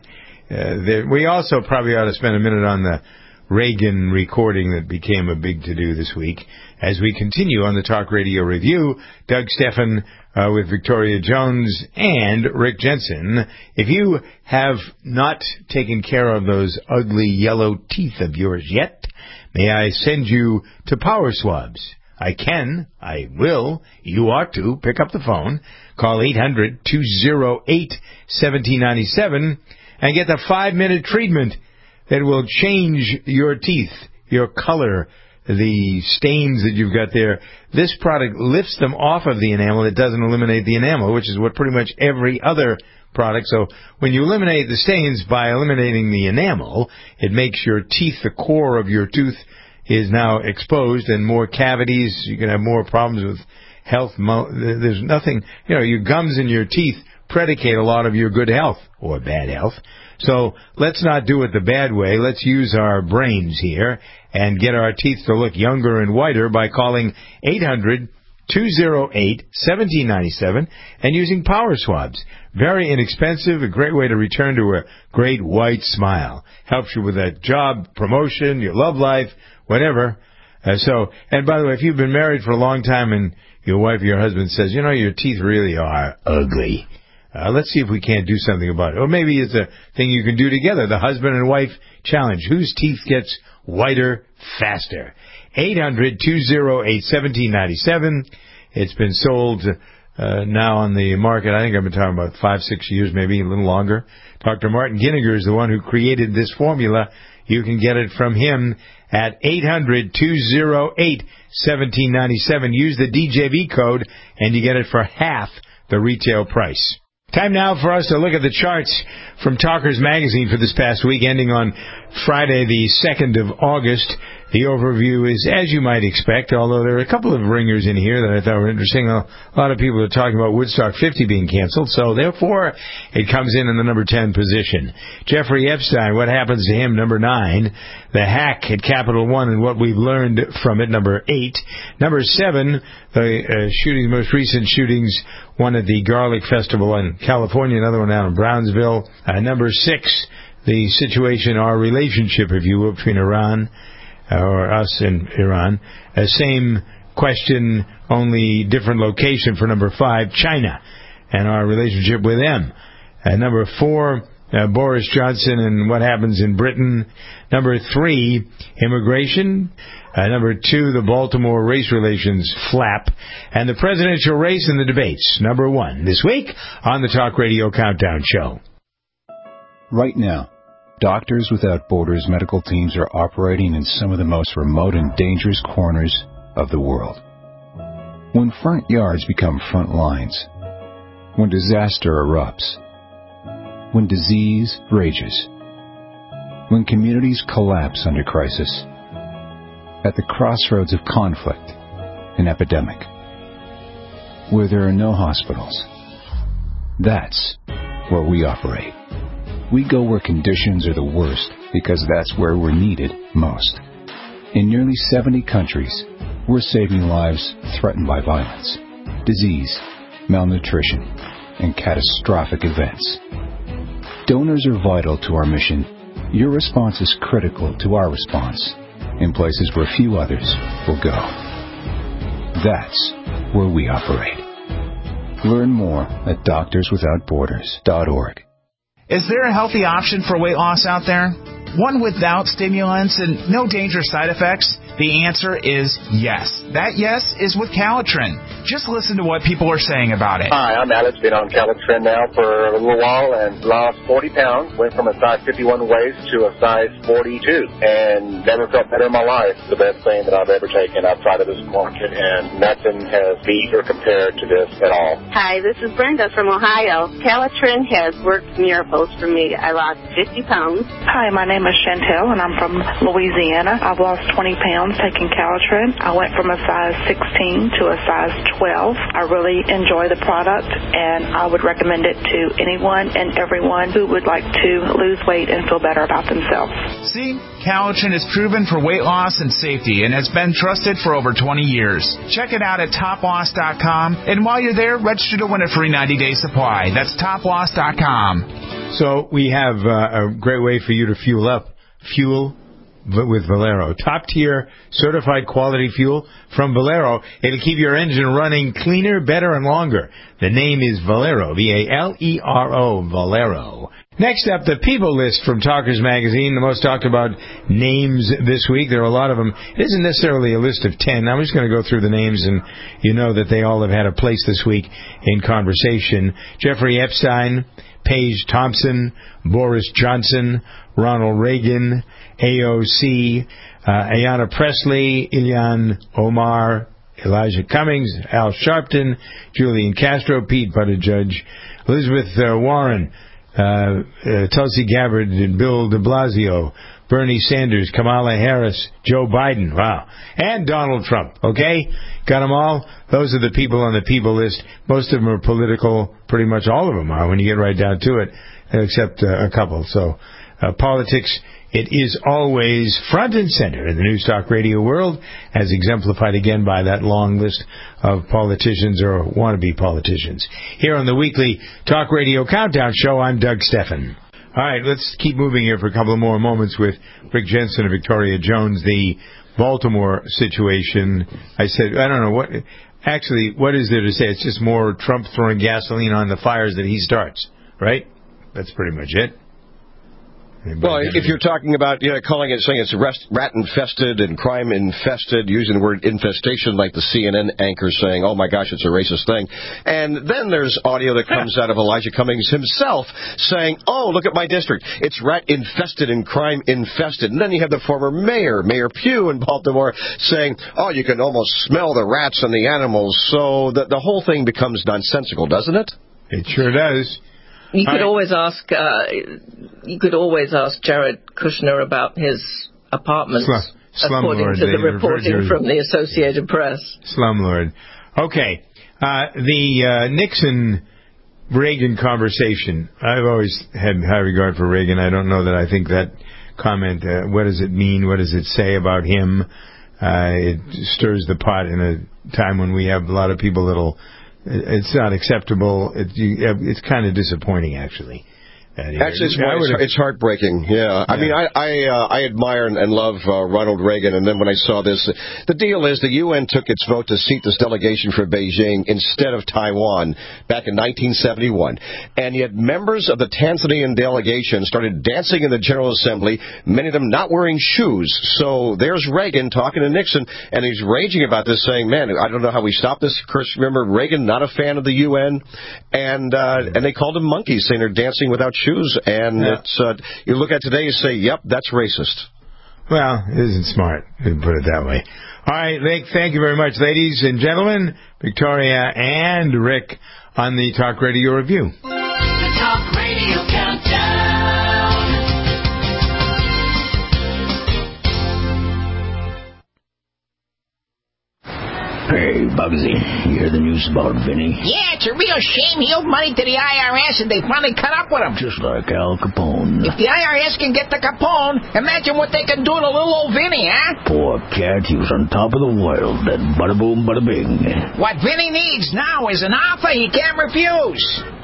Uh, there, we also probably ought to spend a minute on the Reagan recording that became a big to-do this week. As we continue on the Talk Radio Review, Doug Steffen uh, with Victoria Jones and Rick Jensen. If you have not taken care of those ugly yellow teeth of yours yet, may I send you to Power Swabs? I can, I will, you ought to. Pick up the phone, call eight hundred, two oh eight, one seven nine seven, and get the five-minute treatment that will change your teeth, your color, the stains that you've got there. This product lifts them off of the enamel. It doesn't eliminate the enamel, which is what pretty much every other product. So when you eliminate the stains by eliminating the enamel, it makes your teeth, the core of your tooth, is now exposed and more cavities. You can have more problems with health. There's nothing, you know, your gums and your teeth predicate a lot of your good health or bad health. So let's not do it the bad way. Let's use our brains here and get our teeth to look younger and whiter by calling eight hundred, two oh eight, one seven nine seven and using Power Swabs. Very inexpensive, a great way to return to a great white smile. Helps you with that job, promotion, your love life, whatever. Uh, so, and by the way, if you've been married for a long time and your wife or your husband says, you know, your teeth really are ugly, Uh, let's see if we can't do something about it. Or maybe it's a thing you can do together, the husband and wife challenge. Whose teeth gets whiter faster? eight hundred, two oh eight, one seven nine seven. It's been sold uh, now on the market. I think I've been talking about five, six years, maybe a little longer. Doctor Martin Ginniger is the one who created this formula. You can get it from him at eight hundred, two oh eight, one seven nine seven. Use the D J V code, and you get it for half the retail price. Time now for us to look at the charts from Talkers Magazine for this past week, ending on Friday, the second of August. The overview is, as you might expect, although there are a couple of ringers in here that I thought were interesting. A lot of people are talking about Woodstock fifty being canceled, so therefore it comes in in the number ten position. Jeffrey Epstein, what happens to him, number nine. The Hack at Capital One and what we've learned from it, number eight. Number seven, the uh, shooting, most recent shootings, one at the Garlic Festival in California, another one down in Brownsville. Uh, number six, the situation, our relationship, if you will, between Iran or us and Iran. Uh, same question, only different location for number five, China, and our relationship with them. Uh, number four, uh, Boris Johnson and what happens in Britain. Number three, immigration. Uh, number two, the Baltimore race relations flap. And the presidential race and the debates. Number one, this week on the Talk Radio Countdown Show. Right now, Doctors Without Borders medical teams are operating in some of the most remote and dangerous corners of the world. When front yards become front lines, when disaster erupts, when disease rages, when communities collapse under crisis, at the crossroads of conflict and epidemic, where there are no hospitals, that's where we operate. We go where conditions are the worst because that's where we're needed most. In nearly seventy countries, we're saving lives threatened by violence, disease, malnutrition, and catastrophic events. Donors are vital to our mission. Your response is critical to our response in places where few others will go. That's where we operate. Learn more at doctors without borders dot org. Is there a healthy option for weight loss out there? One without stimulants and no dangerous side effects? The answer is yes. That yes is with Calitrin. Just listen to what people are saying about it. Hi, I'm Alex. Been on Calitrin now for a little while and lost forty pounds. Went from a size fifty-one waist to a size forty-two and never felt better in my life. The best thing that I've ever taken outside of this market, and nothing has beat or compared to this at all. Hi, this is Brenda from Ohio. Calitrin has worked miracles for me. I lost fifty pounds. Hi, my name is Chantel, and I'm from Louisiana. I've lost twenty pounds taking Calitrin. I went from a size sixteen to a size twelve. I really enjoy the product, and I would recommend it to anyone and everyone who would like to lose weight and feel better about themselves. See, Calitrin is proven for weight loss and safety and has been trusted for over twenty years. Check it out at top loss dot com, and while you're there, register to win a free ninety-day supply. That's top loss dot com. So we have uh, a great way for you to fuel up. Fuel with Valero. Top-tier certified quality fuel from Valero. It'll keep your engine running cleaner, better, and longer. The name is Valero. V A L E R O. Valero. Next up, the People List from Talkers Magazine, the most talked about names this week. There are a lot of them. It isn't necessarily a list of ten. I'm just going to go through the names, and you know that they all have had a place this week in conversation. Jeffrey Epstein, Paige Thompson, Boris Johnson, Ronald Reagan, A O C, uh, Ayanna Pressley, Ilhan Omar, Elijah Cummings, Al Sharpton, Julian Castro, Pete Buttigieg, Elizabeth uh, Warren, uh, uh, Tulsi Gabbard, Bill de Blasio, Bernie Sanders, Kamala Harris, Joe Biden, wow, and Donald Trump, okay? Got them all? Those are the people on the People List. Most of them are political. Pretty much all of them are when you get right down to it, except uh, a couple. So uh, politics, it is always front and center in the News Talk Radio world, as exemplified again by that long list of politicians or wannabe politicians. Here on the weekly Talk Radio Countdown Show, I'm Doug Steffen. All right, let's keep moving here for a couple of more moments with Rick Jensen and Victoria Jones. The Baltimore situation, I said, I don't know, what. Actually, what is there to say? It's just more Trump throwing gasoline on the fires that he starts, right? That's pretty much it. Anybody well, if you're talking about, you know, calling it, saying it's rat-infested and crime-infested, using the word infestation like the C N N anchor saying, oh, my gosh, it's a racist thing. And then there's audio that comes out of Elijah Cummings himself saying, oh, look at my district. It's rat-infested and crime-infested. And then you have the former mayor, Mayor Pugh in Baltimore, saying, oh, you can almost smell the rats and the animals. So the, the whole thing becomes nonsensical, doesn't it? It sure does. You could always ask. Uh, you could always ask Jared Kushner about his apartments, Slum, according slumlord, to the reporting from the Associated Press. Slumlord. Okay, uh, the uh, Nixon-Reagan conversation. I've always had high regard for Reagan. I don't know that I think that comment. Uh, what does it mean? What does it say about him? Uh, it stirs the pot in a time when we have a lot of people that'll. It's not acceptable. It, you, it's kind of disappointing, actually. Actually, it's, it's, it's heartbreaking. Yeah, I yeah. mean, I I, uh, I admire and, and love uh, Ronald Reagan, and then when I saw this, the deal is the U N took its vote to seat this delegation for Beijing instead of Taiwan back in nineteen seventy-one, and yet members of the Tanzanian delegation started dancing in the General Assembly, many of them not wearing shoes. So there's Reagan talking to Nixon, and he's raging about this, saying, "Man, I don't know how we stop this." Of course, remember Reagan, not a fan of the U N, and uh, and they called them monkeys, saying they're dancing without shoes. And yeah. it's uh, you look at today, you say, "Yep, that's racist." Well, it isn't smart, to put it that way. All right, Rick, thank you very much, ladies and gentlemen. Victoria and Rick on the Talk Radio Review. The Talk Radio Countdown. Hey, Bugsy, you hear the news about Vinny? Yeah, it's a real shame he owed money to the I R S and they finally cut up with him. Just like Al Capone. If the I R S can get to Capone, imagine what they can do to little old Vinny, huh? Poor cat, he was on top of the world, then bada boom, bada bing. What Vinny needs now is an offer he can't refuse.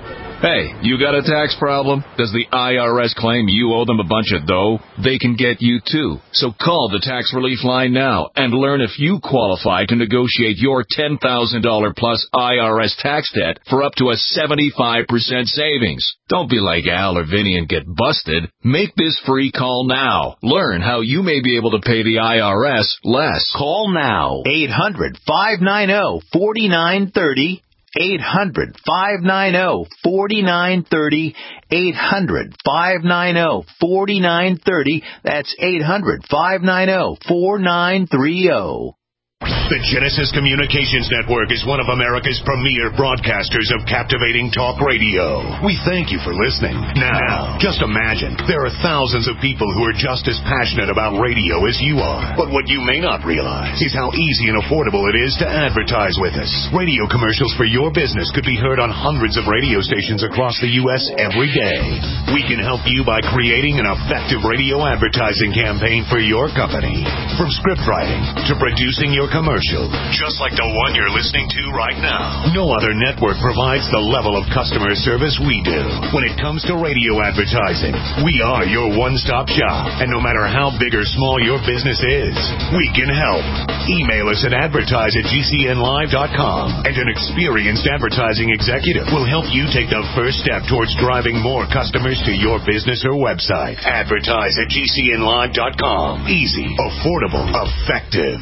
Hey, you got a tax problem? Does the I R S claim you owe them a bunch of dough? They can get you too. So call the Tax Relief Line now and learn if you qualify to negotiate your ten thousand dollars plus I R S tax debt for up to a seventy-five percent savings. Don't be like Al or Vinny and get busted. Make this free call now. Learn how you may be able to pay the I R S less. Call now. eight hundred, five nine zero, four nine three zero. eight hundred, five nine zero, four nine three zero. eight hundred, five nine zero, four nine three zero. That's eight hundred, five nine zero, four nine three zero. The Genesis Communications Network is one of America's premier broadcasters of captivating talk radio. We thank you for listening. Now, just imagine, there are thousands of people who are just as passionate about radio as you are. But what you may not realize is how easy and affordable it is to advertise with us. Radio commercials for your business could be heard on hundreds of radio stations across the U S every day. We can help you by creating an effective radio advertising campaign for your company. From script writing to producing your commercial, just like the one you're listening to right now. No other network provides the level of customer service we do. When it comes to radio advertising, we are your one-stop shop. And no matter how big or small your business is, we can help. Email us at advertise at G C N live dot com, and an experienced advertising executive will help you take the first step towards driving more customers to your business or website. Advertise at G C N live dot com. Easy, affordable, effective.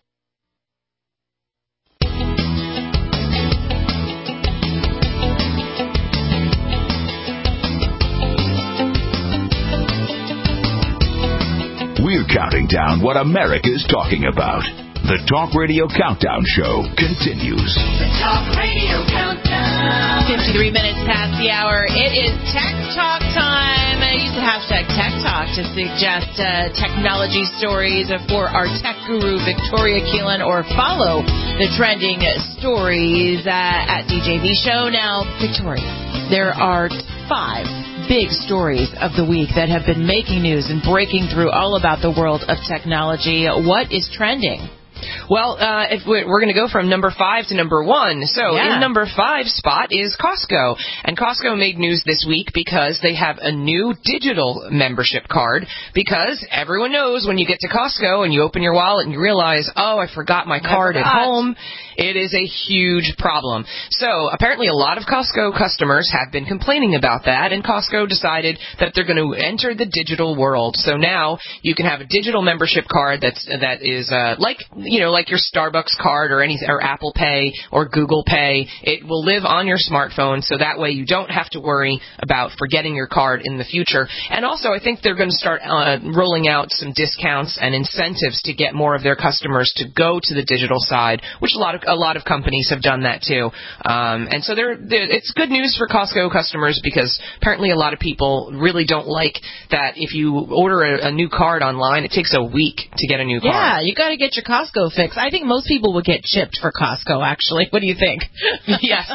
We're counting down what America's talking about. The Talk Radio Countdown Show continues. The Talk Radio Countdown. fifty-three minutes past the hour. It is Tech Talk time. I use the hashtag Tech Talk to suggest uh, technology stories for our tech guru, Victoria Keelan, or follow the trending stories uh, at D J V Show. Now, Victoria, there are five big stories of the week that have been making news and breaking through all about the world of technology. What is trending? Well, uh, if we're, we're going to go from number five to number one. So Yeah. in number five spot is Costco. And Costco made news this week because they have a new digital membership card. Because everyone knows when you get to Costco and you open your wallet and you realize, oh, I forgot my card at home. It is a huge problem. So apparently a lot of Costco customers have been complaining about that, and Costco decided that they're going to enter the digital world. So now you can have a digital membership card that's that is uh, like you know like your Starbucks card or any or Apple Pay or Google Pay. It will live on your smartphone, so that way you don't have to worry about forgetting your card in the future. And also, I think they're going to start uh, rolling out some discounts and incentives to get more of their customers to go to the digital side, which a lot of a lot of companies have done that too. Um, and so they're, they're, it's good news for Costco customers because apparently a lot of people really don't like that if you order a, a new card online, it takes a week to get a new Yeah, card. you got to get your Costco fix. I think most people would get chipped for Costco, actually. What do you think? Yes.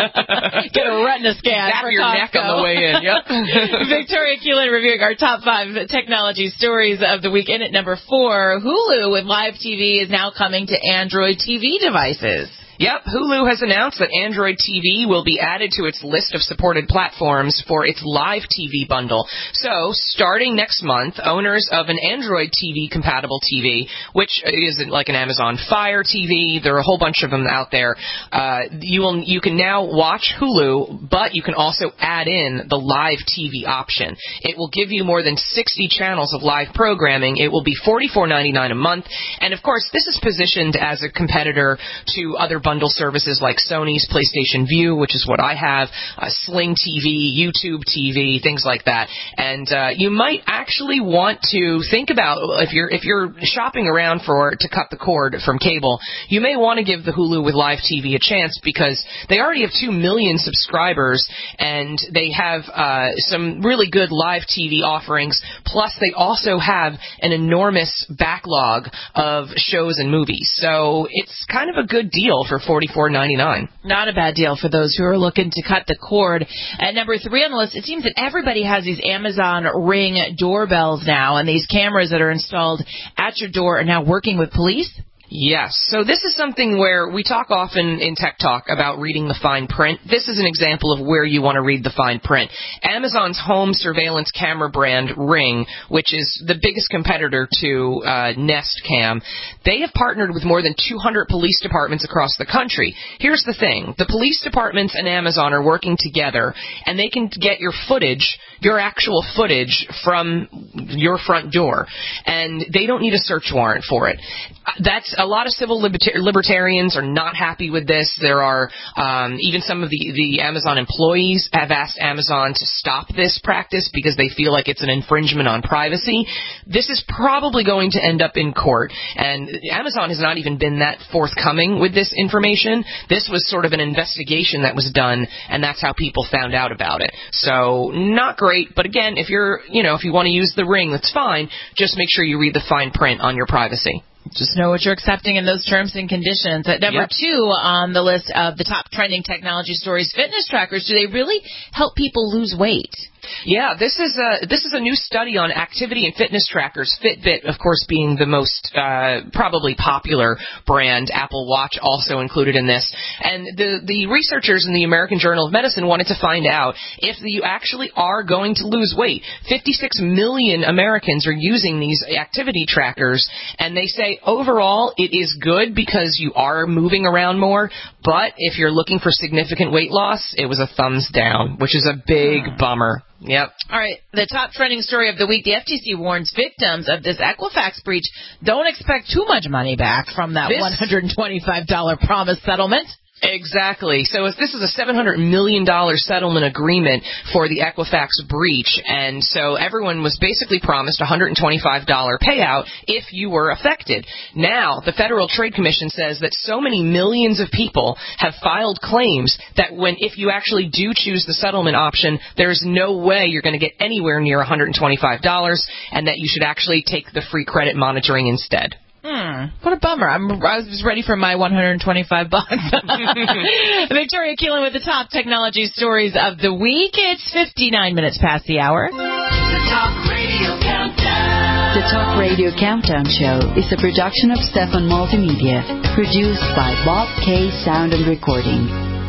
Get a retina scan Zap for your Costco. neck on the way in. Yep. Victoria Keelan reviewing our top five technology stories of the week. In at number four, Hulu with live T V is now coming to Android T V devices. Yep, Hulu has announced that Android T V will be added to its list of supported platforms for its live T V bundle. So, starting next month, owners of an Android T V-compatible T V, which is like an Amazon Fire T V, there are a whole bunch of them out there, uh, you will you can now watch Hulu, but you can also add in the live T V option. It will give you more than sixty channels of live programming. It will be forty-four ninety-nine a month, and of course, this is positioned as a competitor to other bundle services like Sony's PlayStation Vue, which is what I have, uh, Sling T V, YouTube T V, things like that. And uh, you might actually want to think about, if you're if you're shopping around for to cut the cord from cable, you may want to give the Hulu with live T V a chance, because they already have two million subscribers, and they have uh, some really good live T V offerings. Plus, they also have an enormous backlog of shows and movies. So it's kind of a good deal for forty-four ninety-nine. Not a bad deal for those who are looking to cut the cord. At number three on the list, it seems that everybody has these Amazon Ring doorbells now, and these cameras that are installed at your door are now working with police. Yes. So this is something where we talk often in Tech Talk about reading the fine print. This is an example of where you want to read the fine print. Amazon's home surveillance camera brand, Ring, which is the biggest competitor to uh, Nest Cam, they have partnered with more than two hundred police departments across the country. Here's the thing. The police departments and Amazon are working together, and they can get your footage, your actual footage, from your front door, and they don't need a search warrant for it. That's a lot of civil liberta- libertarians are not happy with this. There are um, even some of the, the Amazon employees have asked Amazon to stop this practice because they feel like it's an infringement on privacy. This is probably going to end up in court, and Amazon has not even been that forthcoming with this information. This was sort of an investigation that was done, and that's how people found out about it. So not great, but again, if you're, you know, if you want to use the Ring, that's fine. Just make sure you read the fine print on your privacy. Just know what you're accepting in those terms and conditions. At number yep. two on the list of the top trending technology stories, fitness trackers. Do they really help people lose weight? Yeah, this is a this is a new study on activity and fitness trackers. Fitbit, of course, being the most uh, probably popular brand. Apple Watch also included in this. And the the researchers in the American Journal of Medicine wanted to find out if you actually are going to lose weight. fifty-six million Americans are using these activity trackers, and they say overall it is good because you are moving around more. But if you're looking for significant weight loss, it was a thumbs down, which is a big hmm. bummer. Yep. All right. The top trending story of the week, the F T C warns victims of this Equifax breach don't expect too much money back from that this... one hundred twenty-five dollars promised settlement. Exactly. So if this is a seven hundred million dollars settlement agreement for the Equifax breach, and so everyone was basically promised a one hundred twenty-five dollars payout if you were affected. Now, the Federal Trade Commission says that so many millions of people have filed claims that when if you actually do choose the settlement option, there's no way you're going to get anywhere near one hundred twenty-five dollars, and that you should actually take the free credit monitoring instead. Hmm. What a bummer. I'm, I was ready for my one hundred twenty-five bucks. Victoria Keelan with the top technology stories of the week. It's fifty-nine minutes past the hour. The Talk Radio Countdown. The Talk Radio Countdown Show is a production of Stefan Multimedia, produced by Bob K. Sound and Recording.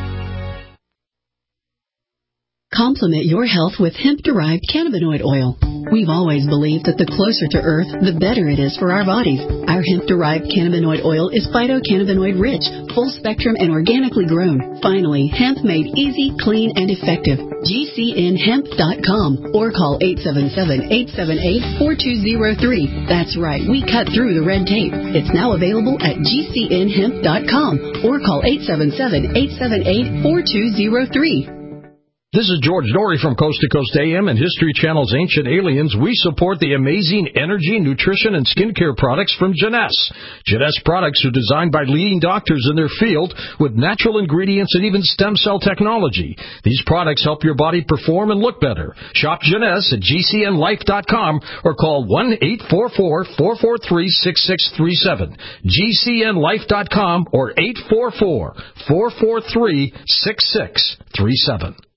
Complement your health with hemp-derived cannabinoid oil. We've always believed that the closer to Earth, the better it is for our bodies. Our hemp-derived cannabinoid oil is phytocannabinoid-rich, full-spectrum, and organically grown. Finally, hemp made easy, clean, and effective. G C N hemp dot com or call eight seven seven, eight seven eight, four two zero three. That's right, we cut through the red tape. It's now available at G C N hemp dot com or call eight seven seven, eight seven eight, four two zero three. This is George Dory from Coast to Coast A M and History Channel's Ancient Aliens. We support the amazing energy, nutrition, and skincare products from Jeunesse. Jeunesse products are designed by leading doctors in their field with natural ingredients and even stem cell technology. These products help your body perform and look better. Shop Jeunesse at G C N life dot com or call one eight four four, four four three, six six three seven. G C N life dot com or eight four four, four four three, six six three seven.